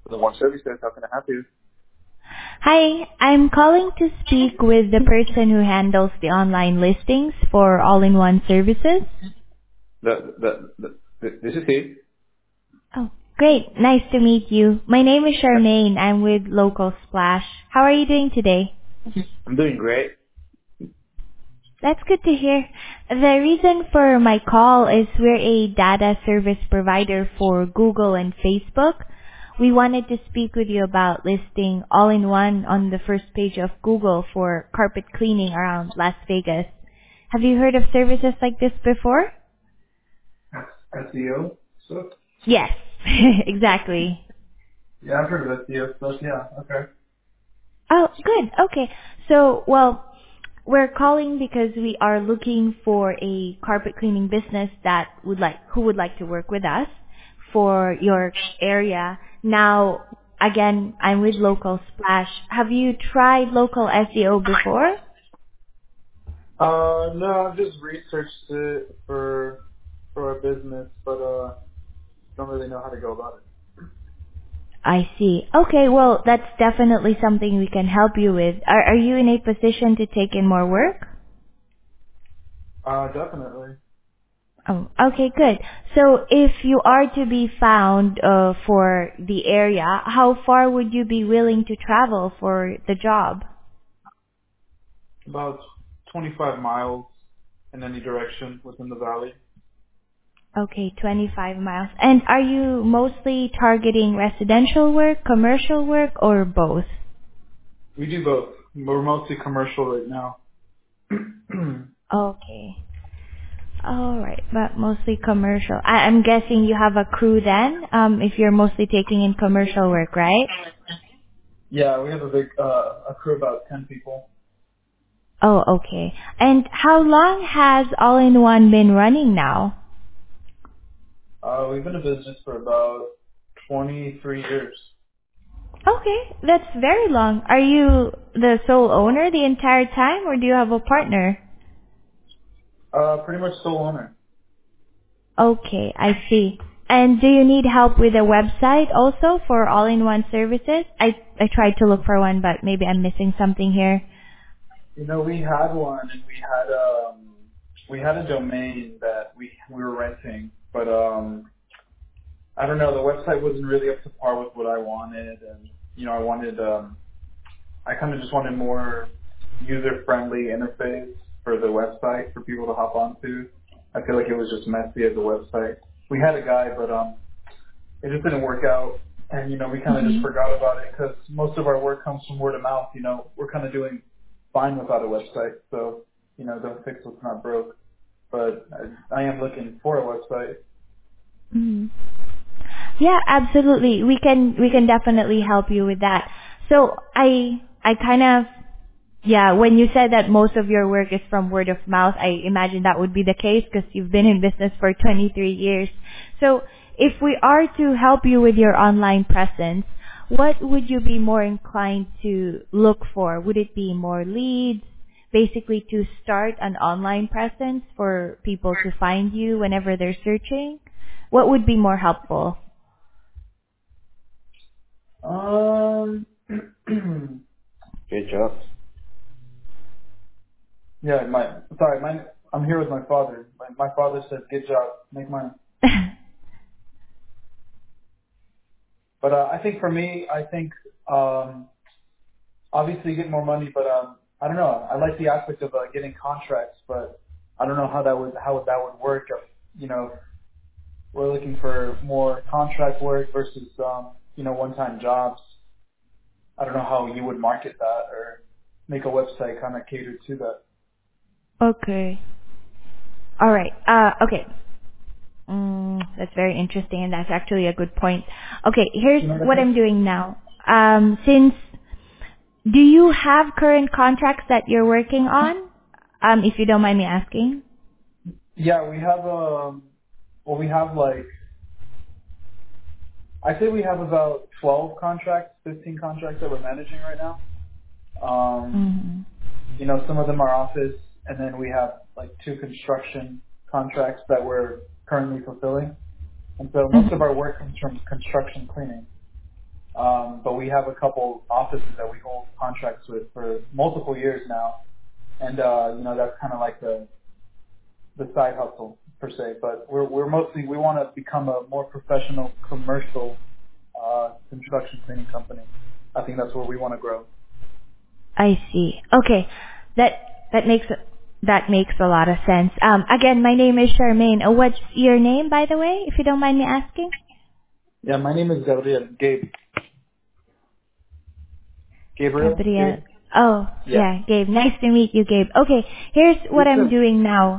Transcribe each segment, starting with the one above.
The one service there, how can I help you? Hi, I'm calling to speak with the person who handles the online listings for all-in-one services. This is he. Oh, great. Nice to meet you. My name is Charmaine. I'm with Local Splash. How are you doing today? I'm doing great. That's good to hear. The reason for my call is we're a data service provider for Google and Facebook. We wanted to speak with you about listing all-in-one on the first page of Google for carpet cleaning around Las Vegas. Have you heard of services like this before? SEO stuff? Yes, exactly. Yeah, I've heard of SEO stuff. Yeah, okay. Oh, good. Okay. So, well, we're calling because we are looking for a carpet cleaning business who would like to work with us for your area. Now, again, I'm with Local Splash. Have you tried local SEO before? No, I've just researched it for a business, but don't really know how to go about it. I see. Okay, well, that's definitely something we can help you with. Are you in a position to take in more work? Definitely. Oh, okay, good. So if you are to be found for the area, how far would you be willing to travel for the job? About 25 miles in any direction within the valley. Okay, 25 miles. And are you mostly targeting residential work, commercial work, or both? We do both. We're mostly commercial right now. Okay. All right, but mostly commercial. I'm guessing you have a crew then, if you're mostly taking in commercial work, right? Yeah, we have a crew of about 10 people. Oh, okay. And how long has All-in-One been running now? We've been in business for about 23 years. Okay, that's very long. Are you the sole owner the entire time, or do you have a partner? Pretty much sole owner. Okay, I see. And do you need help with a website also for all-in-one services? I tried to look for one, but maybe I'm missing something here. You know, we had one, and we had a domain that we were renting, but I don't know, the website wasn't really up to par with what I wanted, and I kind of just wanted more user-friendly interface for the website for people to hop onto. I feel like it was just messy as a website. We had a guy, but it just didn't work out, and we kind of just Mm-hmm. forgot about it because most of our work comes from word of mouth. We're kind of doing fine without a website, so don't fix what's not broke. But I am looking for a website. Mm-hmm. Yeah, absolutely. We can definitely help you with that. So I kind of yeah, when you said that most of your work is from word of mouth, I imagine that would be the case because you've been in business for 23 years. So if we are to help you with your online presence, what would you be more inclined to look for? Would it be more leads, basically to start an online presence for people to find you whenever they're searching? What would be more helpful? Um, Good job. Yeah, I'm here with my father. My father said, "Good job, make money." But I think for me, um, obviously you get more money, but I don't know. I like the aspect of getting contracts, but I don't know how that would work. If, we're looking for more contract work versus one-time jobs. I don't know how you would market that or make a website kind of cater to that. Okay. All right. Okay. That's very interesting, and that's actually a good point. Okay, here's You know what I what think? I'm doing now. Do you have current contracts that you're working on? If you don't mind me asking. Yeah, we have we have I say we have about 12 contracts, 15 contracts that we're managing right now. Um, Mm-hmm. some of them are office, and then we have like 2 construction contracts that we're currently fulfilling. And so most of Mm-hmm. our work comes from construction cleaning. we have a couple offices that we hold contracts with for multiple years now, and that's kind of like the side hustle per se. But we're mostly, we want to become a more professional commercial construction cleaning company. I think that's where we want to grow. I see. Okay. That makes a lot of sense. Again, my name is Charmaine. What's your name, by the way, if you don't mind me asking? Yeah, my name is Gabriel. Gabriel? Gabriel. Oh, Yeah. yeah, Gabe. Nice to meet you, Gabe. Okay, here's You what I'm too. doing now.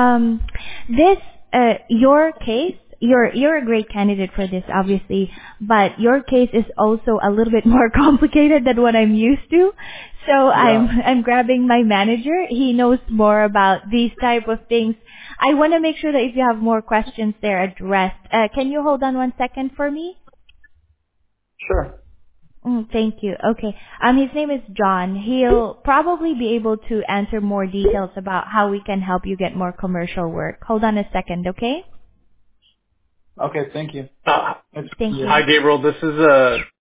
Your case, you're a great candidate for this, obviously, but your case is also a little bit more complicated than what I'm used to. So Yeah. I'm grabbing my manager. He knows more about these type of things. I want to make sure that if you have more questions, they're addressed. Can you hold on 1 second for me? Sure. Thank you. Okay. His name is John. He'll probably be able to answer more details about how we can help you get more commercial work. Hold on a second, okay? Okay, thank you. Thank you. Hi, Gabriel. This is